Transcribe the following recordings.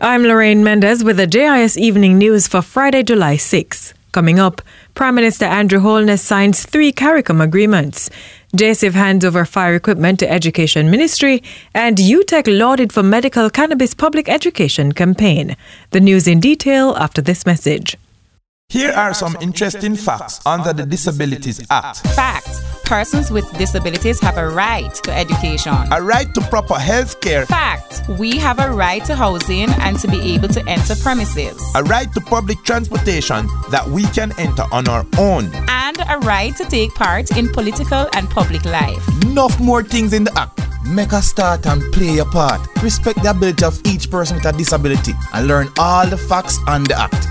I'm Lorraine Mendez with the JIS Evening News for Friday, July 6. Coming up, Prime Minister Andrew Holness signs 3 CARICOM agreements. JSIF hands over fire equipment to Education Ministry, and UTech lauded for medical cannabis public education campaign. The news in detail after this message. Here are some interesting facts under the Disabilities Act. Facts. Persons with disabilities have a right to education. A right to proper health care. Fact. We have a right to housing and to be able to enter premises. A right to public transportation that we can enter on our own. And a right to take part in political and public life. Enough more things in the act. Make a start and play your part. Respect the ability of each person with a disability and learn all the facts on the act.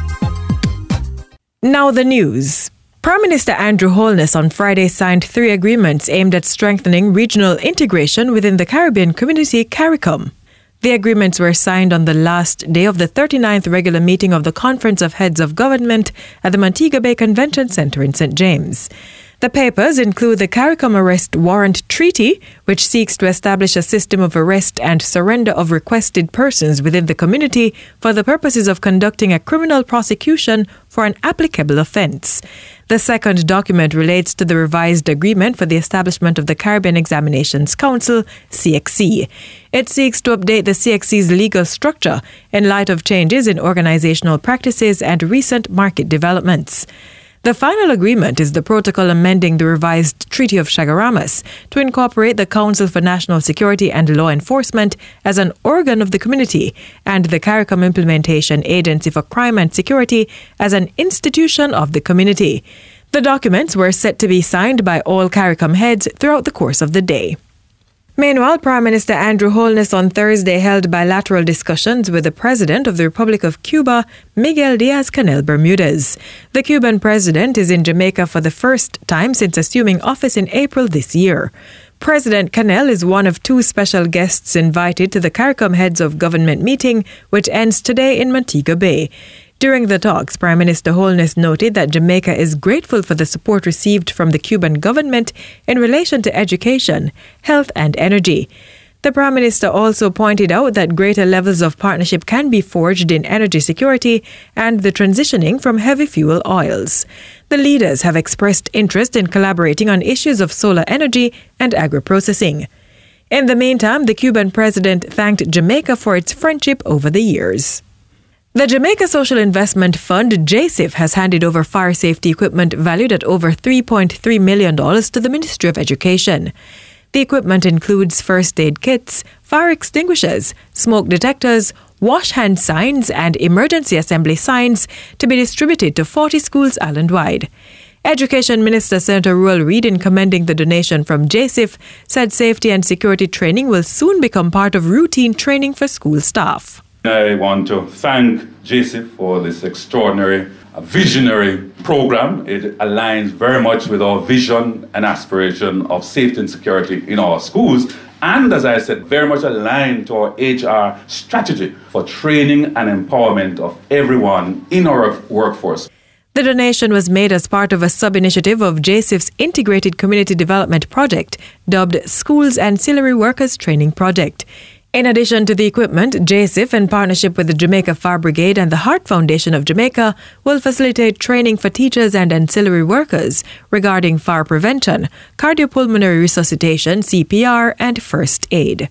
Now the news. Prime Minister Andrew Holness on Friday signed 3 agreements aimed at strengthening regional integration within the Caribbean Community CARICOM. The agreements were signed on the last day of the 39th regular meeting of the Conference of Heads of Government at the Montego Bay Convention Centre in St. James. The papers include the CARICOM Arrest Warrant Treaty, which seeks to establish a system of arrest and surrender of requested persons within the community for the purposes of conducting a criminal prosecution for an applicable offence. The second document relates to the revised agreement for the establishment of the Caribbean Examinations Council, CXC. It seeks to update the CXC's legal structure in light of changes in organizational practices and recent market developments. The final agreement is the protocol amending the revised Treaty of Chaguaramas to incorporate the Council for National Security and Law Enforcement as an organ of the community and the CARICOM Implementation Agency for Crime and Security as an institution of the community. The documents were set to be signed by all CARICOM heads throughout the course of the day. Meanwhile, Prime Minister Andrew Holness on Thursday held bilateral discussions with the President of the Republic of Cuba, Miguel Diaz-Canel Bermudez. The Cuban president is in Jamaica for the first time since assuming office in April this year. President Canel is one of 2 special guests invited to the CARICOM Heads of Government meeting, which ends today in Montego Bay. During the talks, Prime Minister Holness noted that Jamaica is grateful for the support received from the Cuban government in relation to education, health and energy. The Prime Minister also pointed out that greater levels of partnership can be forged in energy security and the transitioning from heavy fuel oils. The leaders have expressed interest in collaborating on issues of solar energy and agro-processing. In the meantime, the Cuban president thanked Jamaica for its friendship over the years. The Jamaica Social Investment Fund, JSIF, has handed over fire safety equipment valued at over $3.3 million to the Ministry of Education. The equipment includes first aid kits, fire extinguishers, smoke detectors, wash hand signs, and emergency assembly signs to be distributed to 40 schools island-wide. Education Minister Senator Ruel Reid, in commending the donation from JSIF, said safety and security training will soon become part of routine training for school staff. I want to thank JSIF for this extraordinary, visionary program. It aligns very much with our vision and aspiration of safety and security in our schools. And as I said, very much aligned to our HR strategy for training and empowerment of everyone in our workforce. The donation was made as part of a sub-initiative of JSIF's Integrated Community Development Project, dubbed Schools Ancillary Workers Training Project. In addition to the equipment, JSIF, in partnership with the Jamaica Fire Brigade and the Heart Foundation of Jamaica, will facilitate training for teachers and ancillary workers regarding fire prevention, cardiopulmonary resuscitation, CPR, and first aid.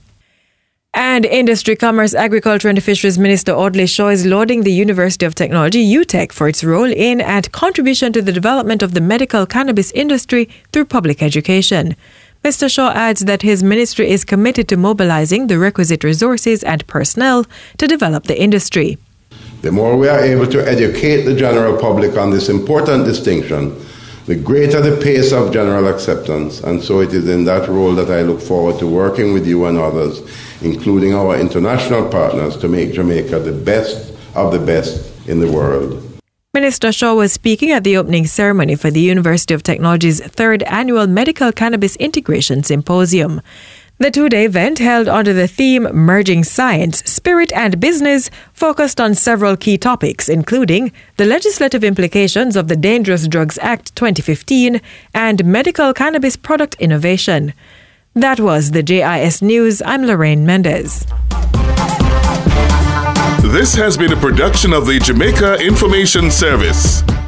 And Industry, Commerce, Agriculture and Fisheries Minister Audley Shaw is lauding the University of Technology, UTech, for its role in and contribution to the development of the medical cannabis industry through public education. Mr. Shaw adds that his ministry is committed to mobilizing the requisite resources and personnel to develop the industry. The more we are able to educate the general public on this important distinction, the greater the pace of general acceptance, and so it is in that role that I look forward to working with you and others, including our international partners, to make Jamaica the best of the best in the world. Minister Shaw was speaking at the opening ceremony for the University of Technology's 3rd Annual Medical Cannabis Integration Symposium. The 2-day event, held under the theme Merging Science, Spirit and Business, focused on several key topics, including the legislative implications of the Dangerous Drugs Act 2015 and medical cannabis product innovation. That was the JIS News. I'm Lorraine Mendez. This has been a production of the Jamaica Information Service.